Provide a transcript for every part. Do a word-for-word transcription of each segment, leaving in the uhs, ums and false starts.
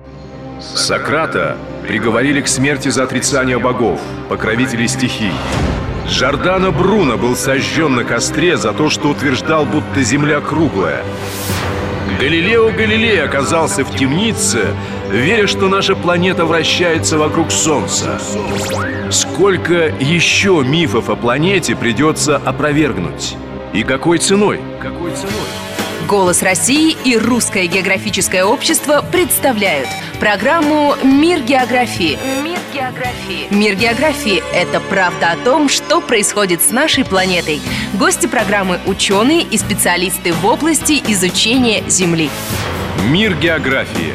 Сократа приговорили к смерти за отрицание богов, покровителей стихий. Джордано Бруно был сожжен на костре за то, что утверждал, будто Земля круглая. Галилео Галилей оказался в темнице, веря, что наша планета вращается вокруг Солнца. Сколько еще мифов о планете придется опровергнуть? И какой ценой? Какой ценой? «Голос России» и Русское географическое общество представляют программу «Мир географии». Мир географии. Мир географии – это правда о том, что происходит с нашей планетой. Гости программы – ученые и специалисты в области изучения Земли. Мир географии.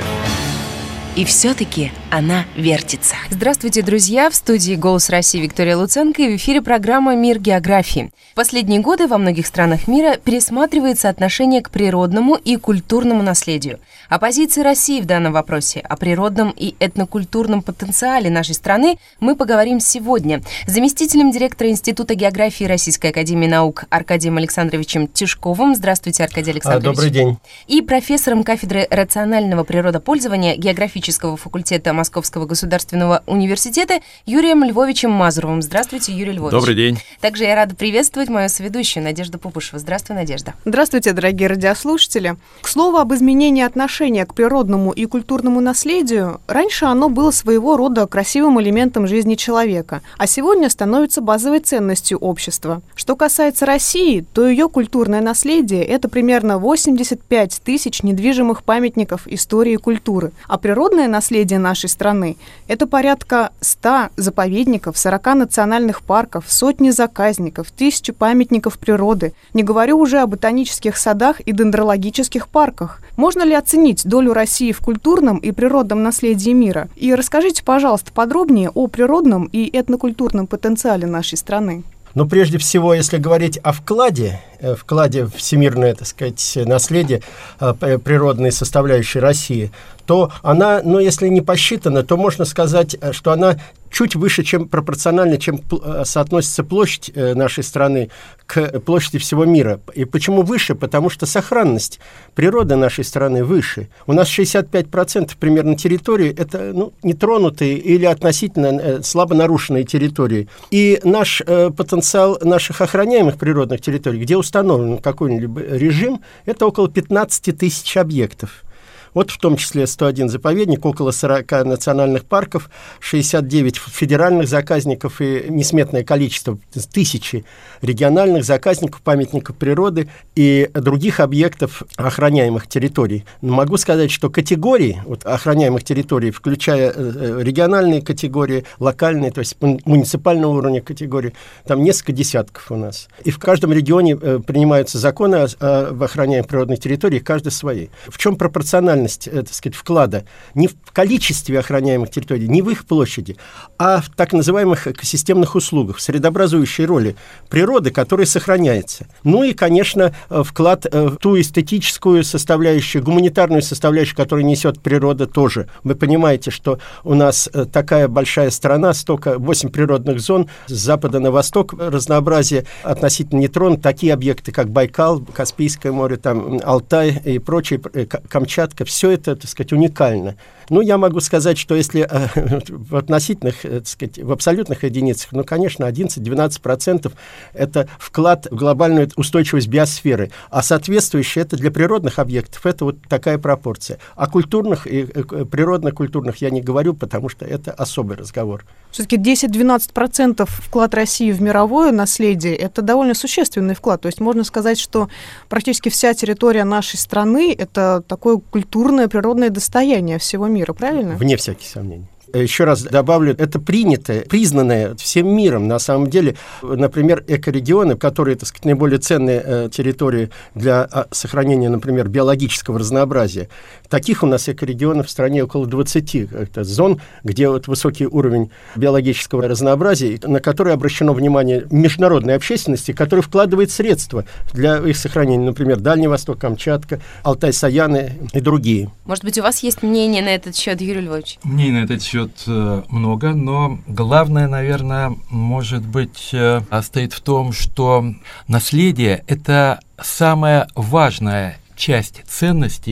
И все-таки она вертится. Здравствуйте, друзья! В студии «Голос России» Виктория Луценко и в эфире программа «Мир географии». В последние годы во многих странах мира пересматривается отношение к природному и культурному наследию. О позиции России в данном вопросе, о природном и этнокультурном потенциале нашей страны мы поговорим сегодня с заместителем директора Института географии Российской академии наук Аркадием Александровичем Тишковым. Здравствуйте, Аркадий Александрович. Добрый день. И профессором кафедры рационального природопользования географического факультета Московского государственного университета Юрием Львовичем Мазуровым. Здравствуйте, Юрий Львович. Добрый день. Также я рада приветствовать мою соведущую Надежду Пупышеву. Здравствуй, Надежда. Здравствуйте, дорогие радиослушатели. К слову об изменении отношения к природному и культурному наследию, раньше оно было своего рода красивым элементом жизни человека, а сегодня становится базовой ценностью общества. Что касается России, то ее культурное наследие – это примерно восемьдесят пять тысяч недвижимых памятников истории и культуры, а природное наследие нашей страны – это порядка ста заповедников, сорока национальных парков, сотни заказников, тысячи памятников природы, не говорю уже о ботанических садах и дендрологических парках. Можно ли оценить долю России в культурном и природном наследии мира? И расскажите, пожалуйста, подробнее о природном и этнокультурном потенциале нашей страны. Ну, прежде всего, если говорить о вкладе, вкладе в всемирное, так сказать, наследие природной составляющей России, то она, ну, если не посчитана, то можно сказать, что она чуть выше, чем пропорционально, чем соотносится площадь нашей страны к площади всего мира. И почему выше? Потому что сохранность природы нашей страны выше. У нас шестьдесят пять процентов примерно территории – это, ну, нетронутые или относительно слабо нарушенные территории. И наш э, потенциал наших охраняемых природных территорий, где установлен какой-либо режим, это около пятнадцать тысяч объектов. Вот в том числе сто один заповедник, около сорока национальных парков, шестьдесят девять федеральных заказников и несметное количество, тысячи региональных заказников, памятников природы и других объектов охраняемых территорий. Но могу сказать, что категории вот, охраняемых территорий, включая региональные категории, локальные, то есть муниципального уровня категории, там несколько десятков у нас. И в каждом регионе принимаются законы о, о охраняемой природной территории, каждой своей. В чем пропорциональность, так сказать, вклада не в количестве охраняемых территорий, не в их площади, а в так называемых экосистемных услугах, в средообразующей роли природы, которая сохраняется. Ну и, конечно, вклад в ту эстетическую составляющую, гуманитарную составляющую, которую несет природа тоже. Вы понимаете, что у нас такая большая страна, столько, восемь природных зон, с запада на восток, разнообразие относительно нетронут, такие объекты, как Байкал, Каспийское море, там, Алтай и прочие, Камчатка, все это, так сказать, уникально. Ну, я могу сказать, что если э, в относительных, э, так сказать, в абсолютных единицах, ну, конечно, одиннадцать-двенадцать процентов это вклад в глобальную устойчивость биосферы, а соответствующее это для природных объектов, это вот такая пропорция. О культурных и э, природно-культурных я не говорю, потому что это особый разговор. Все-таки десять-двенадцать процентов вклад России в мировое наследие – это довольно существенный вклад. То есть можно сказать, что практически вся территория нашей страны – это такое культурное, природное достояние всего мира, правильно? Вне всяких сомнений. Еще раз добавлю, это принятое, признанное всем миром, на самом деле, например, экорегионы, которые, так сказать, наиболее ценные э, территории для а, сохранения, например, биологического разнообразия. Таких у нас экорегионов в стране около двадцати это зон, где вот высокий уровень биологического разнообразия, на которые обращено внимание международной общественности, которая вкладывает средства для их сохранения, например, Дальний Восток, Камчатка, Алтай-Саяны и другие. Может быть, у вас есть мнение на этот счет, Юрий Львович? Мнение на этот счет много, но главное, наверное, может быть, стоит в том, что наследие – это самая важная часть ценностей,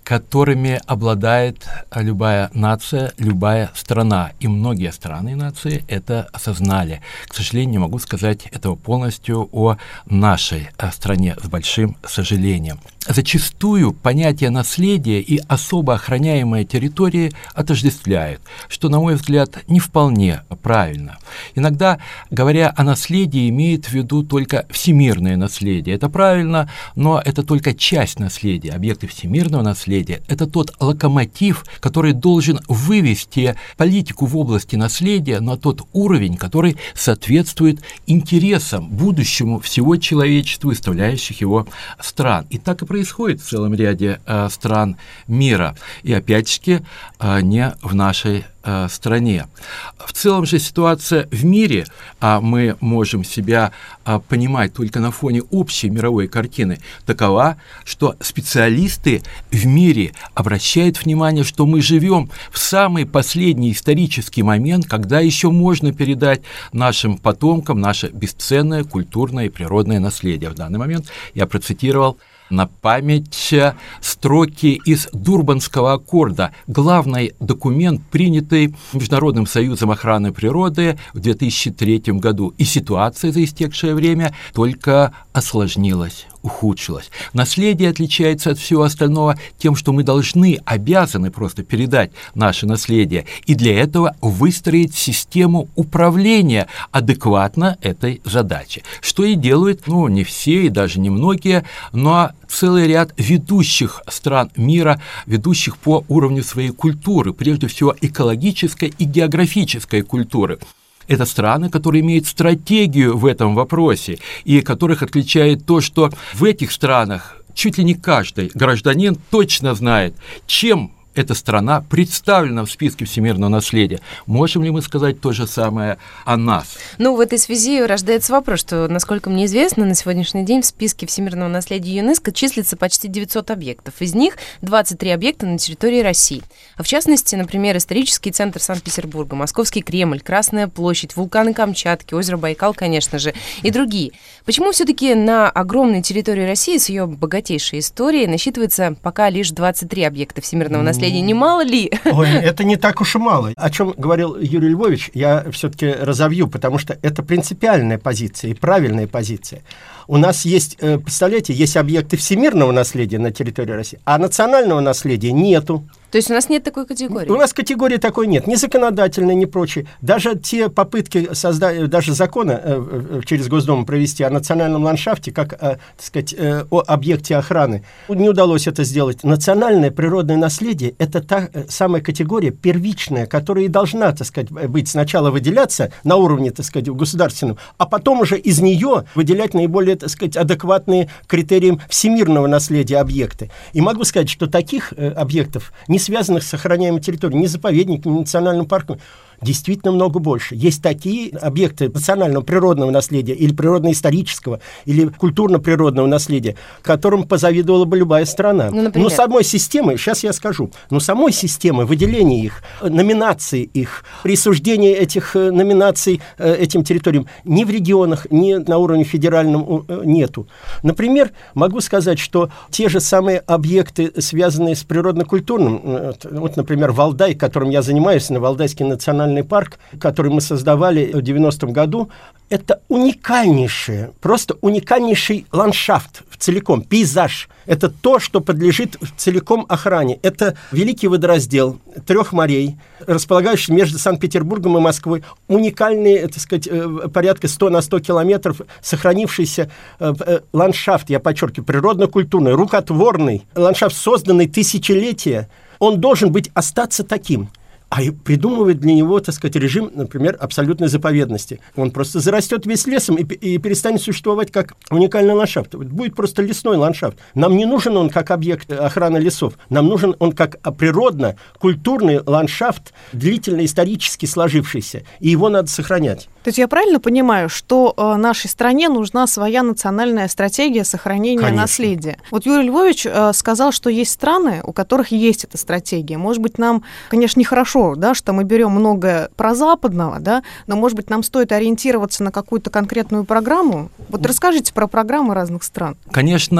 которыми обладает любая нация, любая страна. И многие страны и нации это осознали. К сожалению, не могу сказать этого полностью о нашей стране с большим сожалением. Зачастую понятие наследия и особо охраняемые территории отождествляют, что, на мой взгляд, не вполне правильно. Иногда, говоря о наследии, имеют в виду только всемирное наследие. Это правильно, но это только часть наследия. Объекты всемирного наследия – это тот локомотив, который должен вывести политику в области наследия на тот уровень, который соответствует интересам, будущему всего человечества, составляющих его стран. И так и происходит в целом ряде э, стран мира. И опять-таки э, не в нашей э, стране. В целом же ситуация в мире, а мы можем себя э, понимать только на фоне общей мировой картины, такова, что специалисты в мире обращают внимание, что мы живем в самый последний исторический момент, когда еще можно передать нашим потомкам наше бесценное культурное и природное наследие. В данный момент я процитировал на память строки из Дурбанского аккорда, главный документ, принятый Международным союзом охраны природы в две тысячи третьем году. И ситуация за истекшее время только осложнилась, ухудшилась. Наследие отличается от всего остального тем, что мы должны, обязаны просто передать наше наследие, и для этого выстроить систему управления адекватно этой задаче. Что и делают, ну, не все и даже не многие, но целый ряд ведущих стран мира, ведущих по уровню своей культуры, прежде всего экологической и географической культуры. Это страны, которые имеют стратегию в этом вопросе, и которых отличает то, что в этих странах чуть ли не каждый гражданин точно знает, чем эта страна представлена в списке всемирного наследия. Можем ли мы сказать то же самое о нас? Ну, в этой связи рождается вопрос, что, насколько мне известно, на сегодняшний день в списке всемирного наследия ЮНЕСКО числится почти девятьсот объектов. Из них двадцать три объекта на территории России. А в частности, например, исторический центр Санкт-Петербурга, Московский Кремль, Красная площадь, вулканы Камчатки, озеро Байкал, конечно же, и другие. Почему все-таки на огромной территории России с ее богатейшей историей насчитывается пока лишь двадцать три объекта всемирного наследия? Не мало ли? Ой, это не так уж и мало. О чем говорил Юрий Львович, я все-таки разовью, потому что это принципиальная позиция и правильная позиция. У нас есть, представляете, есть объекты всемирного наследия на территории России, а национального наследия нету. То есть у нас нет такой категории? У нас категории такой нет, ни законодательной, ни прочей. Даже те попытки создать, даже закона э, через Госдуму провести о национальном ландшафте, как, э, так сказать, э, о объекте охраны, не удалось это сделать. Национальное природное наследие – это та самая категория первичная, которая и должна, так сказать, быть сначала выделяться на уровне, так сказать, государственном, а потом уже из нее выделять наиболее, так сказать, адекватные критериям всемирного наследия объекты. И могу сказать, что таких э, объектов не связанных с охраняемой территорией, ни заповедниками, ни национальным парком, действительно много больше. Есть такие объекты национального природного наследия или природно-исторического, или культурно-природного наследия, которым позавидовала бы любая страна. Ну, но самой системы, сейчас я скажу, но самой системы выделения их, номинации их, присуждения этих номинаций этим территориям ни в регионах, ни на уровне федеральном нету. Например, могу сказать, что те же самые объекты, связанные с природно-культурным, вот, например, Валдай, которым я занимаюсь, на Валдайский национальный парк, который мы создавали в девяностом году, это уникальнейший, просто уникальнейший ландшафт целиком, пейзаж. Это то, что подлежит целиком охране. Это великий водораздел трех морей, располагающийся между Санкт-Петербургом и Москвой. Уникальный, так сказать, порядка сто на сто километров сохранившийся ландшафт, я подчеркиваю, природно-культурный, рукотворный ландшафт, созданный тысячелетия. Он должен быть остаться таким. А придумывает для него, так сказать, режим, например, абсолютной заповедности. Он просто зарастет весь лесом и, и перестанет существовать как уникальный ландшафт. Будет просто лесной ландшафт. Нам не нужен он как объект охраны лесов. Нам нужен он как природно-культурный ландшафт, длительно исторически сложившийся. И его надо сохранять. То есть я правильно понимаю, что э, нашей стране нужна своя национальная стратегия сохранения Конечно. Наследия? Вот Юрий Львович э, сказал, что есть страны, у которых есть эта стратегия. Может быть, нам, конечно, нехорошо, да, что мы берем много прозападного, да, но, может быть, нам стоит ориентироваться на какую-то конкретную программу. Вот расскажите про программы разных стран. Конечно,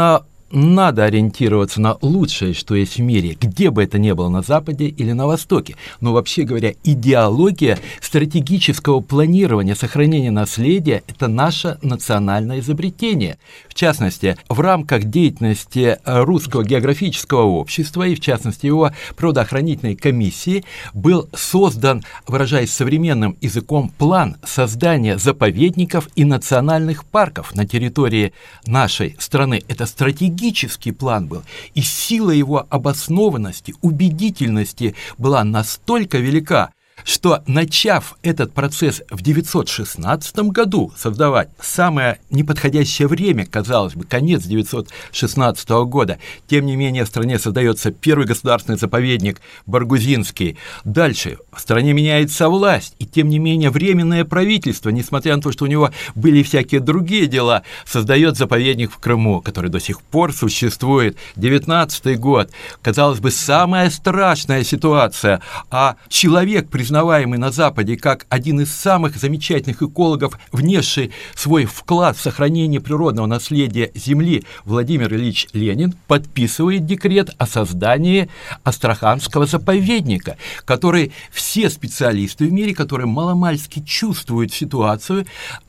надо ориентироваться на лучшее, что есть в мире, где бы это ни было, на Западе или на Востоке. Но вообще говоря, идеология стратегического планирования, сохранения наследия – это наше национальное изобретение. В частности, в рамках деятельности Русского географического общества и, в частности, его природоохранительной комиссии был создан, выражаясь современным языком, план создания заповедников и национальных парков на территории нашей страны. Это стратегический план был, и сила его обоснованности, убедительности была настолько велика, что, начав этот процесс в девятьсот шестнадцатом году создавать, самое неподходящее время, казалось бы, конец девятьсот шестнадцатого года, тем не менее в стране создается первый государственный заповедник Баргузинский. Дальше в стране меняется власть, и тем не менее временное правительство, несмотря на то, что у него были всякие другие дела, создает заповедник в Крыму, который до сих пор существует. девятнадцатый год, казалось бы, самая страшная ситуация, а человек, признаваемый на Западе как один из самых замечательных экологов, внесший свой вклад в сохранение природного наследия Земли, Владимир Ильич Ленин, подписывает декрет о создании Астраханского заповедника, который все специалисты в мире, которые маломальски чувствуют ситуацию,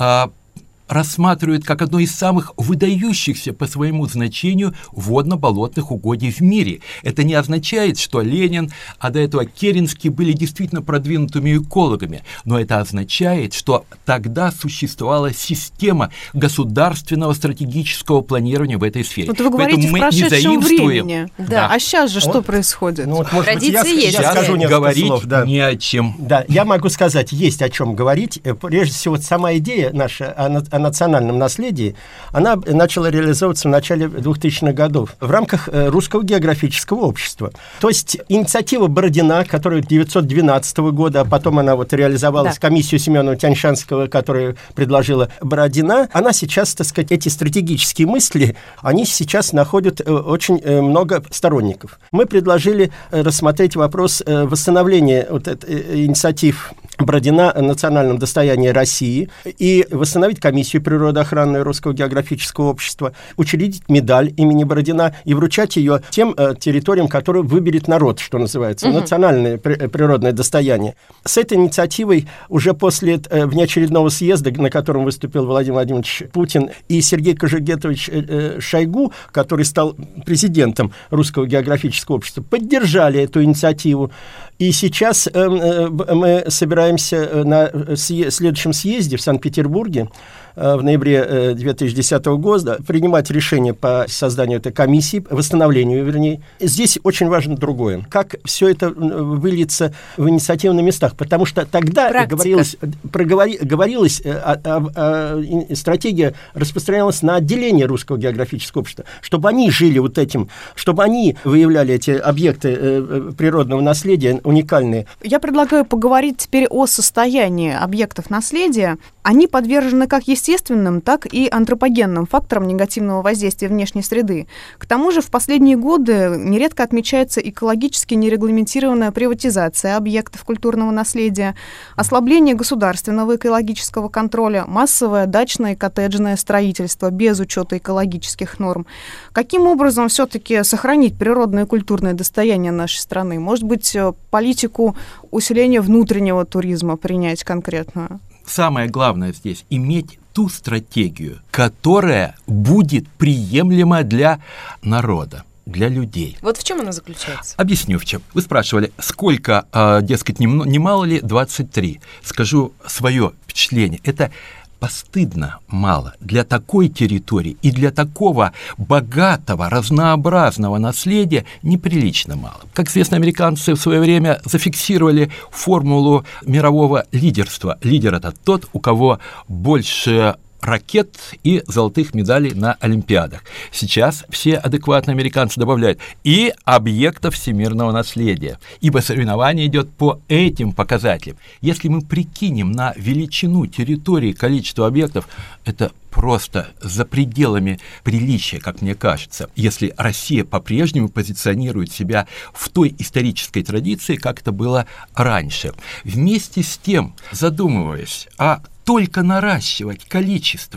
рассматривают как одно из самых выдающихся по своему значению водно-болотных угодий в мире. Это не означает, что Ленин, а до этого Керенский были действительно продвинутыми экологами, но это означает, что тогда существовала система государственного стратегического планирования в этой сфере. Вот вы говорите в прошедшем времени. Да. Да. А сейчас же вот, что происходит? Ну, вот, может Традиции быть, я, есть. я скажу несколько говорить слов. Да. Не о чем. Да, я могу сказать, есть о чем говорить. Прежде всего, вот сама идея наша о национальном наследии, она начала реализовываться в начале двухтысячных годов в рамках Русского географического общества. То есть инициатива Бородина, которая девятьсот двенадцатого года, а потом она вот реализовалась, да. комиссию Семенова-Тяньшанского, которую предложила Бородина, она сейчас, так сказать, эти стратегические мысли, они сейчас находят очень много сторонников. Мы предложили рассмотреть вопрос восстановления вот инициатив Бородина о национальном достоянии России и восстановить комиссию природоохранную Русского географического общества, учредить медаль имени Бородина и вручать ее тем э, территориям, которые выберет народ, что называется, угу. национальное при, природное достояние. С этой инициативой уже после э, внеочередного съезда, на котором выступил Владимир Владимирович Путин, и Сергей Кожегетович э, э, Шойгу, который стал президентом Русского географического общества, поддержали эту инициативу. И сейчас э, э, мы собираемся на следующем съезде в Санкт-Петербурге в ноябре две тысячи десятого года принимать решение по созданию этой комиссии, восстановлению, вернее. Здесь очень важно другое. Как все это выльется в инициативы на местах. Потому что тогда говорилось, проговори, говорилось о, о, о, стратегия распространялась на отделение Русского географического общества, чтобы они жили вот этим, чтобы они выявляли эти объекты э, природного наследия уникальные. Я предлагаю поговорить теперь о состоянии объектов наследия. Они подвержены как естественным, так и антропогенным факторам негативного воздействия внешней среды. К тому же в последние годы нередко отмечается экологически нерегламентированная приватизация объектов культурного наследия, ослабление государственного экологического контроля, массовое дачное и коттеджное строительство без учета экологических норм. Каким образом все-таки сохранить природное и культурное достояние нашей страны? Может быть, политику усиления внутреннего туризма принять конкретную? Самое главное здесь – иметь ту стратегию, которая будет приемлема для народа, для людей. Вот в чем она заключается? Объясню в чем. Вы спрашивали, сколько, дескать, не мало ли? двадцать три. Скажу свое впечатление. Это постыдно мало для такой территории и для такого богатого, разнообразного наследия неприлично мало. Как известно, американцы в свое время зафиксировали формулу мирового лидерства. Лидер – это тот, у кого больше ракет и золотых медалей на Олимпиадах. Сейчас все адекватные американцы добавляют и объектов всемирного наследия, ибо соревнование идет по этим показателям. Если мы прикинем на величину территории, количество объектов, это просто за пределами приличия, как мне кажется, если Россия по-прежнему позиционирует себя в той исторической традиции, как это было раньше. Вместе с тем, задумываясь, а только наращивать количество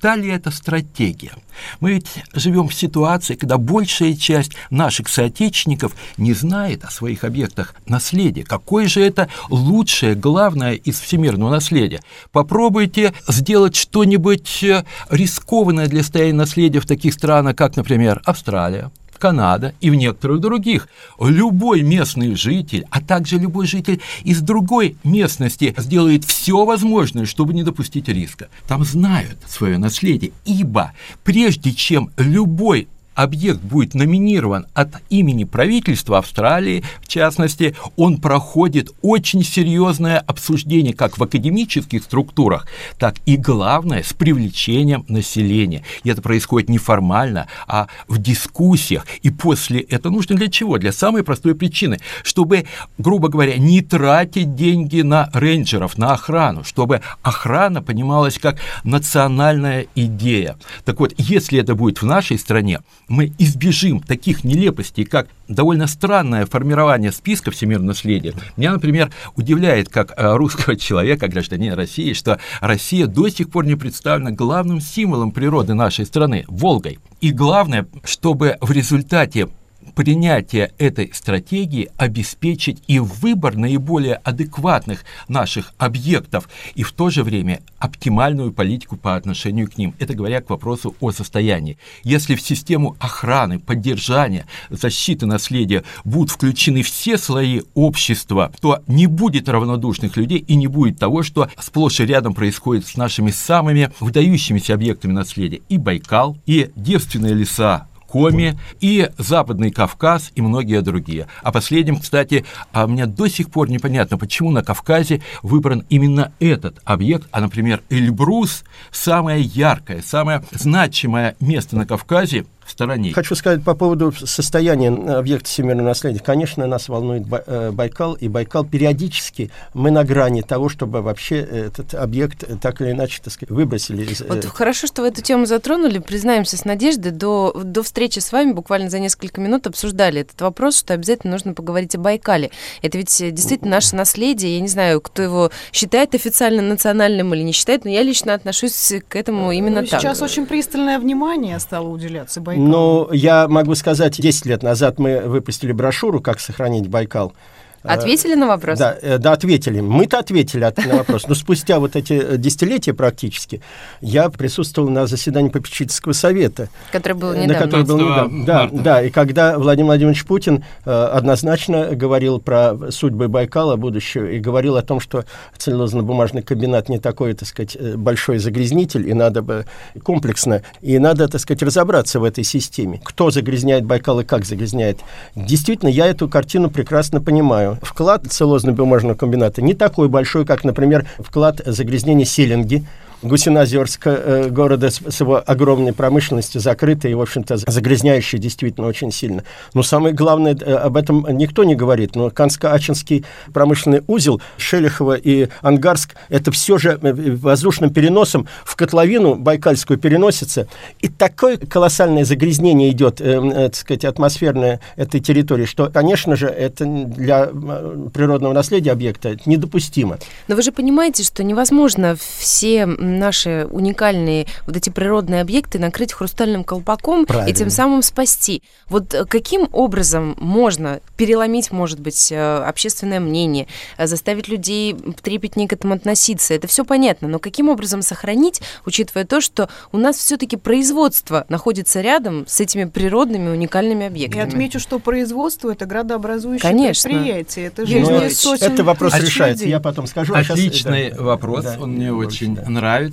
та ли это стратегия? Мы ведь живем в ситуации, когда большая часть наших соотечественников не знает о своих объектах наследия. Какое же это лучшее, главное из всемирного наследия? Попробуйте сделать что-нибудь рискованное для состояния наследия в таких странах, как, например, Австралия, Канада и в некоторых других. Любой местный житель, а также любой житель из другой местности сделает все возможное, чтобы не допустить риска. Там знают свое наследие, ибо прежде чем любой объект будет номинирован от имени правительства Австралии, в частности, он проходит очень серьезное обсуждение как в академических структурах, так и, главное, с привлечением населения. И это происходит не формально, а в дискуссиях. И после этого нужно для чего? Для самой простой причины, чтобы, грубо говоря, не тратить деньги на рейнджеров, на охрану, чтобы охрана понималась как национальная идея. Так вот, если это будет в нашей стране, мы избежим таких нелепостей, как довольно странное формирование списка всемирного наследия. Меня, например, удивляет, как русского человека, гражданина России, что Россия до сих пор не представлена главным символом природы нашей страны – Волгой. И главное, чтобы в результате принятия этой стратегии обеспечить и выбор наиболее адекватных наших объектов, и в то же время оптимальную политику по отношению к ним. Это говоря к вопросу о состоянии. Если в систему охраны, поддержания, защиты наследия будут включены все слои общества, то не будет равнодушных людей и не будет того, что сплошь и рядом происходит с нашими самыми выдающимися объектами наследия. И Байкал, и девственные леса Коми, и Западный Кавказ, и многие другие. А последним, кстати, а мне до сих пор непонятно, почему на Кавказе выбран именно этот объект, а, например, Эльбрус, самое яркое, самое значимое место на Кавказе, в стороне. Хочу сказать по поводу состояния объекта всемирного наследия. Конечно, нас волнует Байкал, и Байкал периодически мы на грани того, чтобы вообще этот объект так или иначе, так сказать, выбросили. Вот хорошо, что вы эту тему затронули. Признаемся с Надеждой, до, до встречи с вами буквально за несколько минут обсуждали этот вопрос, что обязательно нужно поговорить о Байкале. Это ведь действительно наше наследие. Я не знаю, кто его считает официально национальным или не считает, но я лично отношусь к этому именно ну, так. Сейчас очень пристальное внимание стало уделяться Байкалу. Ну, я могу сказать, десять лет назад мы выпустили брошюру «Как сохранить Байкал». Ответили на вопрос? Да, да, ответили. Мы-то ответили на вопрос. Но спустя вот эти десятилетия практически я присутствовал на заседании попечительского совета. Который был недавно. На который был недавно. Да, да, и когда Владимир Владимирович Путин однозначно говорил про судьбы Байкала будущего и говорил о том, что целлюлозно-бумажный комбинат не такой, так сказать, большой загрязнитель, и надо бы комплексно, и надо, так сказать, разобраться в этой системе. Кто загрязняет Байкал и как загрязняет. Действительно, я эту картину прекрасно понимаю. Вклад целлюлозно-бумажного комбината не такой большой, как, например, вклад загрязнения Селенги, Гусиноозерска, э, города с, с его огромной промышленностью, закрытой и, в общем-то, загрязняющей действительно очень сильно. Но самое главное, э, об этом никто не говорит, но Канско-Ачинский промышленный узел, Шелихово и Ангарск, это все же воздушным переносом в котловину байкальскую переносится, и такое колоссальное загрязнение идет, э, э, так сказать, атмосферное этой территории, что, конечно же, это для природного наследия объекта недопустимо. Но вы же понимаете, что невозможно все наши уникальные вот эти природные объекты накрыть хрустальным колпаком. Правильно. И тем самым спасти. Вот каким образом можно переломить, может быть, общественное мнение, заставить людей трепетнее к этому относиться? Это все понятно, но каким образом сохранить, учитывая то, что у нас все-таки производство находится рядом с этими природными уникальными объектами? Я отмечу, что производство – это градообразующее Конечно. предприятие. Это жизнь сотен Это вопрос тысяч решается, людей. Я потом скажу. Отличный а сейчас, вопрос, да, он мне очень да. нравится.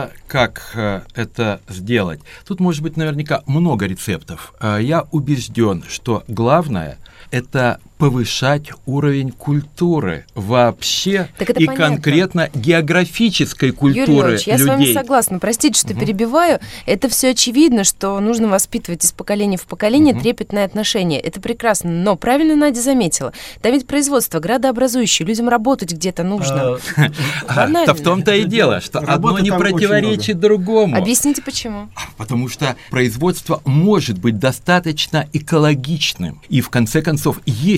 Как э, это сделать? Тут может быть наверняка много рецептов. Э, я убежден, что главное – это повышать уровень культуры вообще и понятно. Конкретно географической культуры Юрий Ильич, я людей. с вами согласна. Простите, что угу. перебиваю. Это все очевидно, что нужно воспитывать из поколения в поколение угу. трепетное отношение. Это прекрасно. Но правильно Надя заметила. Там ведь производство градообразующее. Людям работать где-то нужно. Да в том-то и дело, что одно не противоречит другому. Объясните, почему. Потому что производство может быть достаточно экологичным. И в конце концов, если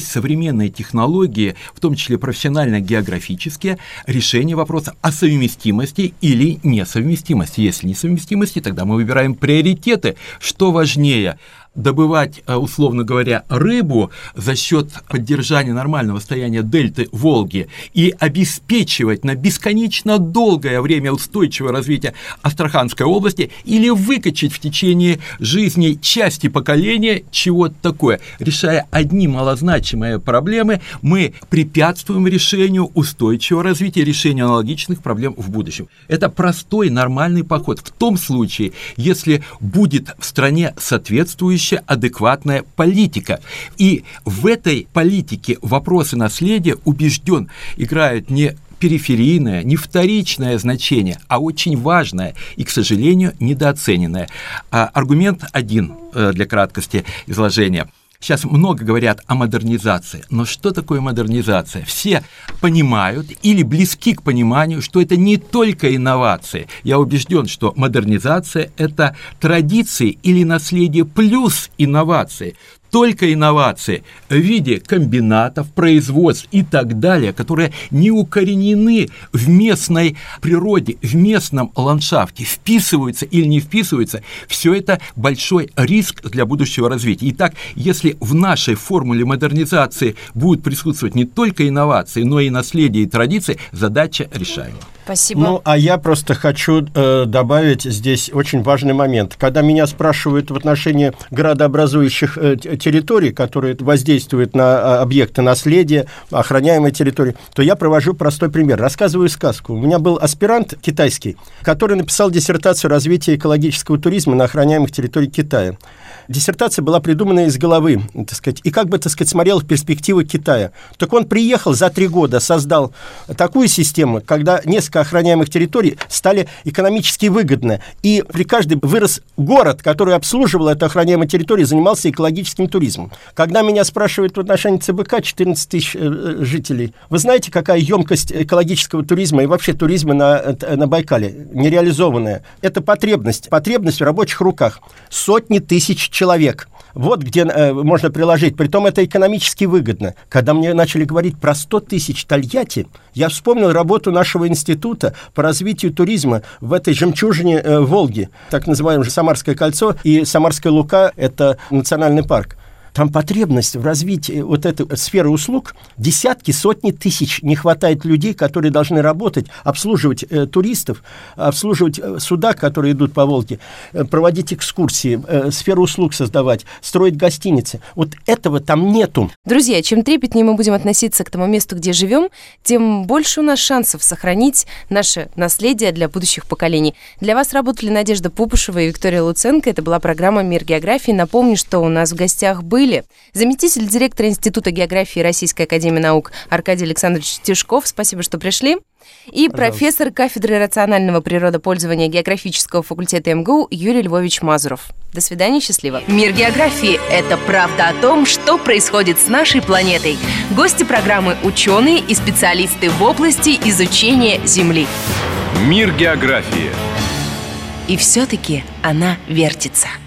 есть современные технологии, в том числе профессионально-географические, решения вопроса о совместимости или несовместимости. Если несовместимости, тогда мы выбираем приоритеты. Что важнее? Добывать, условно говоря, рыбу за счет поддержания нормального состояния дельты Волги и обеспечивать на бесконечно долгое время устойчивое развитие Астраханской области или выкачать в течение жизни части поколения чего-то такое. Решая одни малозначимые проблемы, мы препятствуем решению устойчивого развития, решению аналогичных проблем в будущем. Это простой, нормальный подход. В том случае, если будет в стране соответствующий адекватная политика. И в этой политике вопросы наследия, убежден, играют не периферийное, не вторичное значение, а очень важное и, к сожалению, недооцененное. А аргумент один для краткости изложения. Сейчас много говорят о модернизации, но что такое модернизация? Все понимают или близки к пониманию, что это не только инновации. Я убежден, что модернизация – это традиции или наследие плюс инновации. Только инновации в виде комбинатов, производств и так далее, которые не укоренены в местной природе, в местном ландшафте, вписываются или не вписываются, все это большой риск для будущего развития. Итак, если в нашей формуле модернизации будут присутствовать не только инновации, но и наследие и традиции, задача решаема. Спасибо. Ну, а я просто хочу э, добавить здесь очень важный момент. Когда меня спрашивают в отношении градообразующих э, территорий, которые воздействуют на э, объекты наследия, охраняемые территории, то я провожу простой пример. Рассказываю сказку. У меня был аспирант китайский, который написал диссертацию развития экологического туризма на охраняемых территориях Китая. Диссертация была придумана из головы, так сказать, и как бы, так сказать, смотрел в перспективы Китая. Так он приехал за три года, создал такую систему, когда несколько охраняемых территорий стали экономически выгодны. И при каждой вырос город, который обслуживал эту охраняемую территорию, занимался экологическим туризмом. Когда меня спрашивают в отношении ЦБК, четырнадцать тысяч э, жителей, вы знаете, какая емкость экологического туризма и вообще туризма на, на Байкале? Нереализованная. Это потребность. Потребность в рабочих руках. Сотни тысяч человек. Вот где э, можно приложить. Притом это экономически выгодно. Когда мне начали говорить про сто тысяч Тольятти, я вспомнил работу нашего института по развитию туризма в этой жемчужине э, Волги, так называемое Самарское кольцо, и Самарская Лука – это национальный парк. Там потребность в развитии вот этой сферы услуг, десятки, сотни тысяч не хватает людей, которые должны работать, обслуживать э, туристов, обслуживать э, суда, которые идут по Волге, э, проводить экскурсии, э, сферу услуг создавать, строить гостиницы. Вот этого там нету. Друзья, чем трепетнее мы будем относиться к тому месту, где живем, тем больше у нас шансов сохранить наше наследие для будущих поколений. Для вас работали Надежда Пупышева и Виктория Луценко. Это была программа «Мир географии». Напомню, что у нас в гостях были заместитель директора Института географии Российской академии наук Аркадий Александрович Тишков. Спасибо, что пришли. И Пожалуйста. Профессор кафедры рационального природопользования географического факультета эм гэ у Юрий Львович Мазуров. До свидания, счастливо. Мир географии – это правда о том, что происходит с нашей планетой. Гости программы – ученые и специалисты в области изучения Земли. Мир географии. И все-таки она вертится.